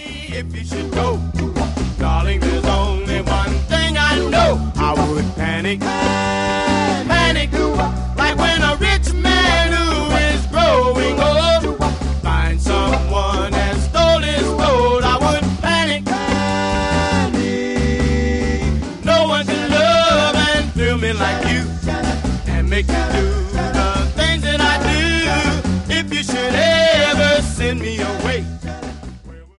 If you should go, darling, there's only one thing I know. I would panic, panic, like when a rich man who is growing old finds someone has stole his gold. I would panic, panic. No one can love and thrill me like you and make me